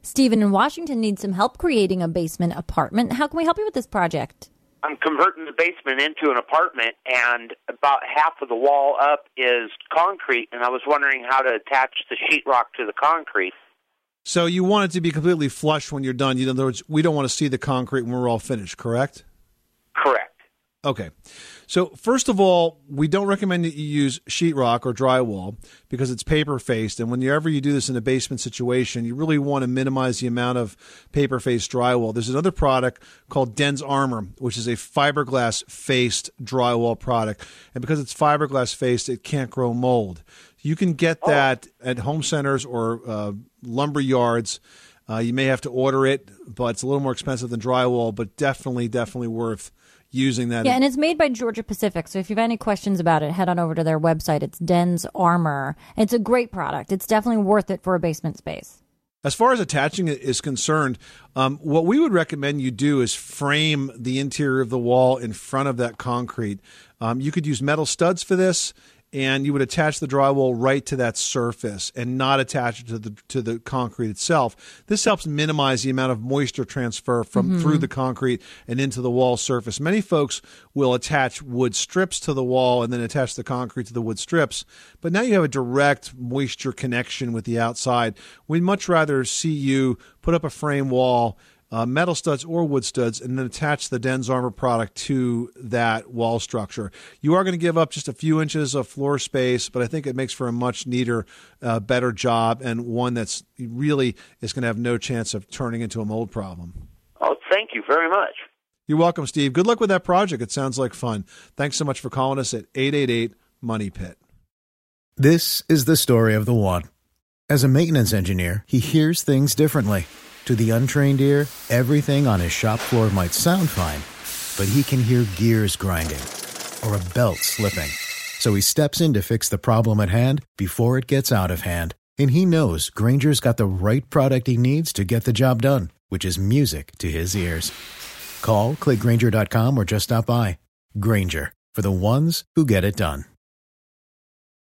Stephen in Washington needs some help creating a basement apartment. How can we help you with this project? I'm converting the basement into an apartment, and about half of the wall up is concrete, and I was wondering how to attach the sheetrock to the concrete. So you want it to be completely flush when you're done. In other words, we don't want to see the concrete when we're all finished, correct? Correct. Okay. So first of all, we don't recommend that you use sheetrock or drywall because it's paper-faced. And whenever you do this in a basement situation, you really want to minimize the amount of paper-faced drywall. There's another product called Den's Armor, which is a fiberglass-faced drywall product. And because it's fiberglass-faced, it can't grow mold. You can get that at home centers or lumber yards. You may have to order it, but it's a little more expensive than drywall, but definitely worth using that. Yeah, and it's made by Georgia Pacific. So if you have any questions about it, head on over to their website. It's Den's Armor. It's a great product. It's definitely worth it for a basement space. As far as attaching it is concerned, what we would recommend you do is frame the interior of the wall in front of that concrete. You could use metal studs for this, and you would attach the drywall right to that surface and not attach it to the concrete itself. This helps minimize the amount of moisture transfer from through the concrete and into the wall surface. Many folks will attach wood strips to the wall and then attach the concrete to the wood strips, but now you have a direct moisture connection with the outside. We'd much rather see you put up a frame wall, metal studs or wood studs, and then attach the Den's Armor product to that wall structure. You are going to give up just a few inches of floor space, but I think it makes for a much neater, better job, and one that's really is going to have no chance of turning into a mold problem. Oh, thank you very much. You're welcome, Steve. Good luck with that project. It sounds like fun. Thanks so much for calling us at 888-MONEY-PIT. This is the story of the one. As a maintenance engineer, he hears things differently. To the untrained ear, everything on his shop floor might sound fine, but he can hear gears grinding or a belt slipping. So he steps in to fix the problem at hand before it gets out of hand. And he knows Grainger's got the right product he needs to get the job done, which is music to his ears. Call, click Grainger.com, or just stop by. Grainger, for the ones who get it done.